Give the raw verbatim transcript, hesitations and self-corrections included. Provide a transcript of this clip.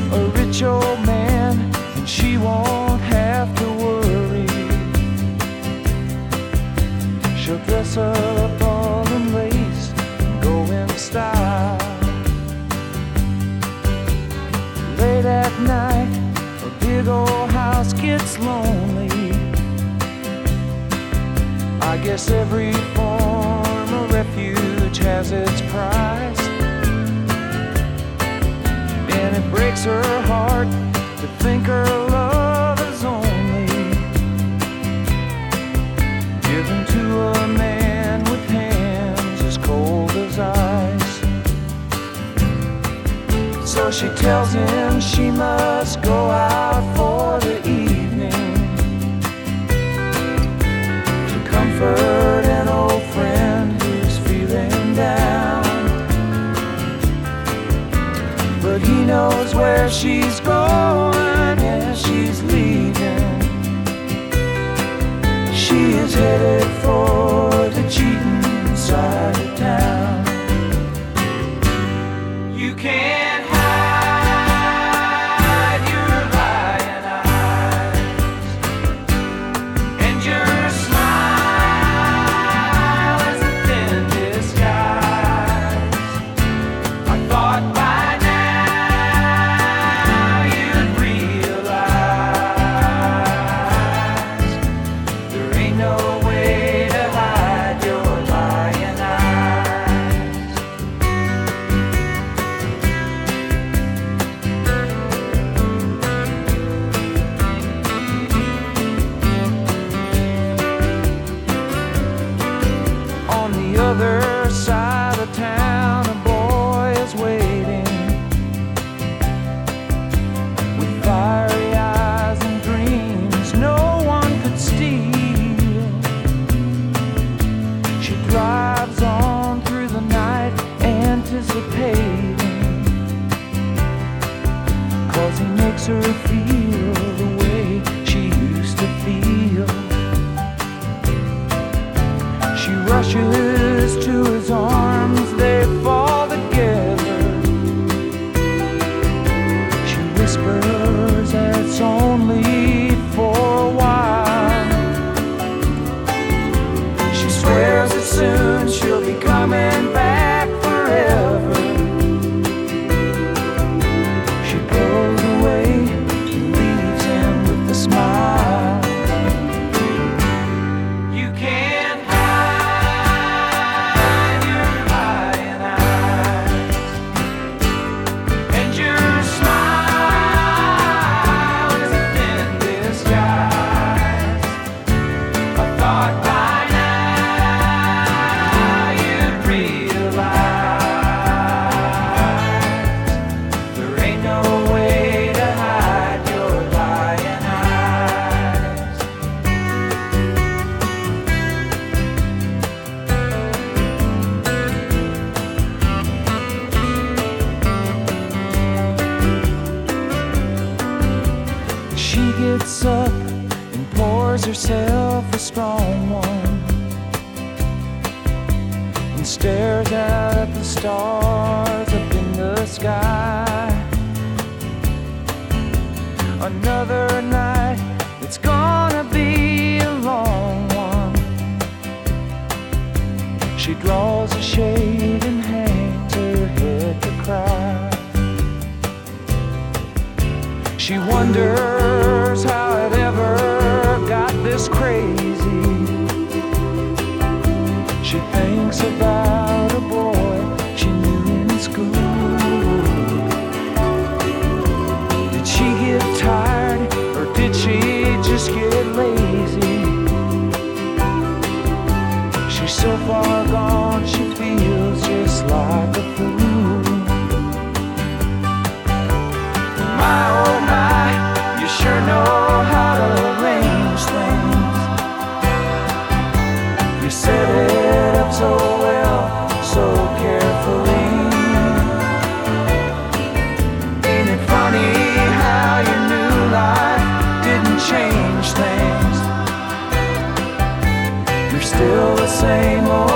a rich old man, and she won't have to worry. She'll dress up all in lace and go in style. Late at night, a big old house gets lonely. I guess every form of refuge has its price, and it breaks her heart to think her love is only given to a man with hands as cold as ice. So she tells him she must go out for the evening to comfort an old friend who's feeling down. But he knows where she's going as she's leaving. She is headed for the cheating side of town. You can't hide your lying eyes, and your smile is a thin disguise. I thought by now you'd realize there ain't no way to hide your lying eyes. On the other side of town, a boy is waiting with fiery eyes and dreams no one could steal. She drives on through the night, anticipating, 'cause he makes her feel the way she used to feel. She rushes to his arms, they fall together. She whispers that it's only for a while. She swears that soon she'll be coming back forever. She pulls away and leaves him with a smile. You can't hide your lying eyes, and your smile is a thin disguise. I thought by now you'd realize there ain't no way to hide your lying eyes. She gets up and pours herself a strong one and stares out at the stars up in the sky. Another night, it's gonna be a long one. She draws a shade and hangs her head to cry. She wonders how it ever got this crazy. She thinks about a boy she knew in school. Did she get tired, or did she just get lazy? She's so far gone, she feels just like a fool. My oh my, you sure know how to arrange things. You set it up so well, so carefully. Ain't it funny how your new life didn't change things? You're still the same old